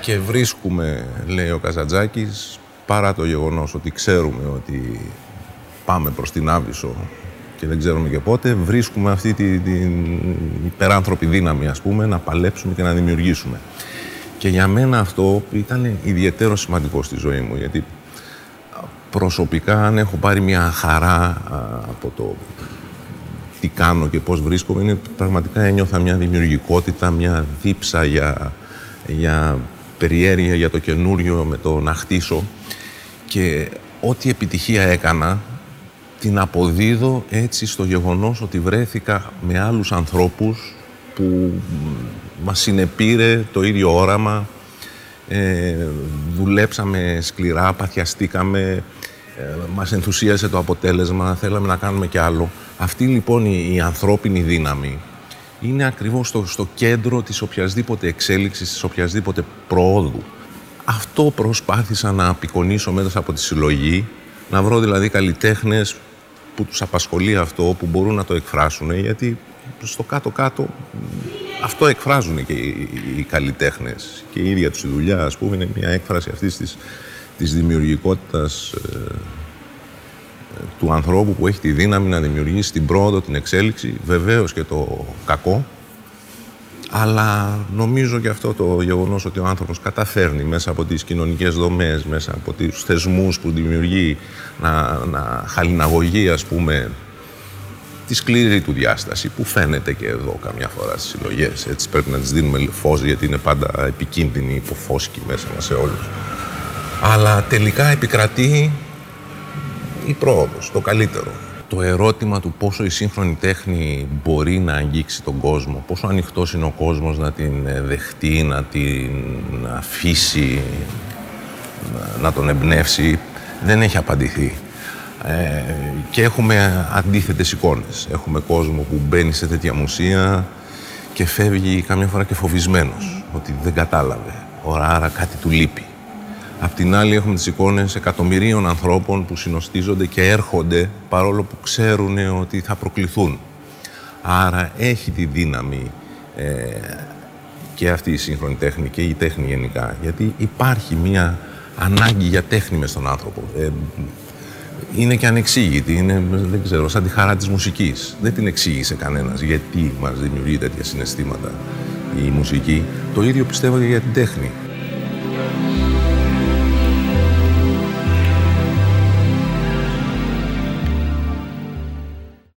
Και βρίσκουμε, λέει ο Καζαντζάκης, παρά το γεγονός ότι ξέρουμε ότι πάμε προς την Άβυσσο και δεν ξέρουμε και πότε, βρίσκουμε αυτή την υπεράνθρωπη δύναμη, ας πούμε, να παλέψουμε και να δημιουργήσουμε. Και για μένα αυτό ήταν ιδιαίτερο σημαντικό στη ζωή μου, γιατί προσωπικά, αν έχω πάρει μια χαρά από το τι κάνω και πώς βρίσκομαι, είναι πραγματικά ένιωθα μια δημιουργικότητα, μια δίψα για περιέργεια, για το καινούριο, με το να χτίσω. Και ό,τι επιτυχία έκανα, την αποδίδω έτσι στο γεγονός ότι βρέθηκα με άλλους ανθρώπους που μας συνεπήρε το ίδιο όραμα, δουλέψαμε σκληρά, παθιαστήκαμε, μας ενθουσίασε το αποτέλεσμα, θέλαμε να κάνουμε κι άλλο. Αυτή λοιπόν η ανθρώπινη δύναμη είναι ακριβώς στο κέντρο της οποιασδήποτε εξέλιξης, της οποιασδήποτε προόδου. Αυτό προσπάθησα να απεικονίσω μέσα από τη συλλογή, να βρω δηλαδή καλλιτέχνες που τους απασχολεί αυτό, που μπορούν να το εκφράσουν, γιατί στο κάτω-κάτω αυτό εκφράζουν και οι καλλιτέχνες. Και η ίδια τους η δουλειά, ας πούμε, είναι μια έκφραση αυτής της δημιουργικότητας του ανθρώπου που έχει τη δύναμη να δημιουργήσει την πρόοδο, την εξέλιξη, βεβαίως και το κακό. Αλλά νομίζω και αυτό το γεγονός ότι ο άνθρωπος καταφέρνει μέσα από τις κοινωνικές δομές, μέσα από τους θεσμούς που δημιουργεί, να χαλιναγωγεί, ας πούμε, τη σκληρή του διάσταση, που φαίνεται και εδώ καμιά φορά στις συλλογές. Έτσι πρέπει να τις δίνουμε φως, γιατί είναι πάντα επικίνδυνη, υποφόσκη μέσα μας σε όλους. Αλλά τελικά επικρατεί η πρόοδος, το καλύτερο. Το ερώτημα του πόσο η σύγχρονη τέχνη μπορεί να αγγίξει τον κόσμο, πόσο ανοιχτός είναι ο κόσμος να την δεχτεί, να την αφήσει, να τον εμπνεύσει, δεν έχει απαντηθεί. Και έχουμε αντίθετες εικόνες. Έχουμε κόσμο που μπαίνει σε τέτοια μουσεία και φεύγει καμιά φορά και φοβισμένος, ότι δεν κατάλαβε, άρα κάτι του λείπει. Απ' την άλλη έχουμε τις εικόνες εκατομμυρίων ανθρώπων που συνοστίζονται και έρχονται παρόλο που ξέρουν ότι θα προκληθούν. Άρα έχει τη δύναμη και αυτή η σύγχρονη τέχνη και η τέχνη γενικά, γιατί υπάρχει μια ανάγκη για τέχνη μες στον άνθρωπο. Είναι και ανεξήγητη, είναι, δεν ξέρω, σαν τη χαρά της μουσικής. Δεν την εξήγησε κανένας γιατί μας δημιουργεί τέτοια συναισθήματα η μουσική. Το ίδιο πιστεύω και για την τέχνη.